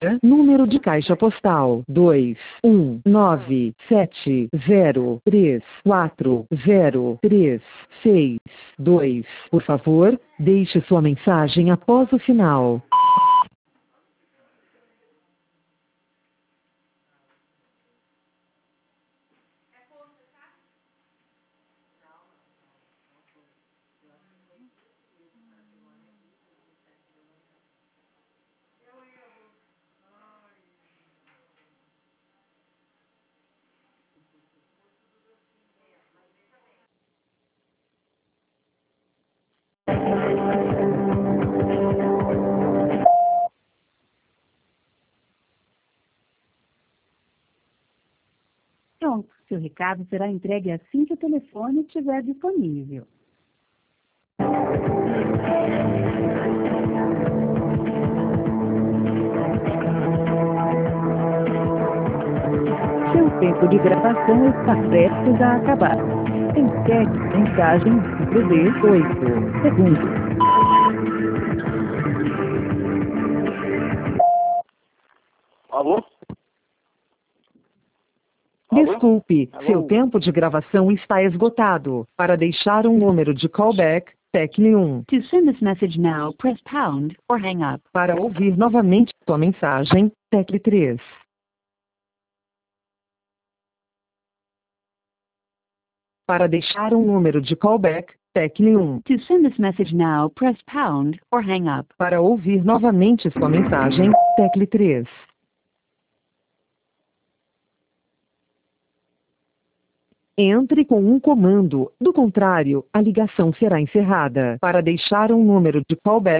Número de caixa postal 21970340362. Por favor, deixe sua mensagem após o sinal. Pronto, seu recado será entregue assim que o telefone estiver disponível. Seu tempo de gravação está prestes a acabar. Encerre mensagem dentro de 8 segundos. Alô? Desculpe, Alô? seu tempo de gravação está esgotado. Para deixar um número de callback, tecle 1. To send this message now, press pound or hang up. Para ouvir novamente sua mensagem, tecle 3. Para deixar um número de callback, tecle 1. To send this message now, press pound or hang up. Para ouvir novamente sua mensagem, tecle 3. Entre com um comando, do contrário, a ligação será encerrada. Para deixar um número de callback,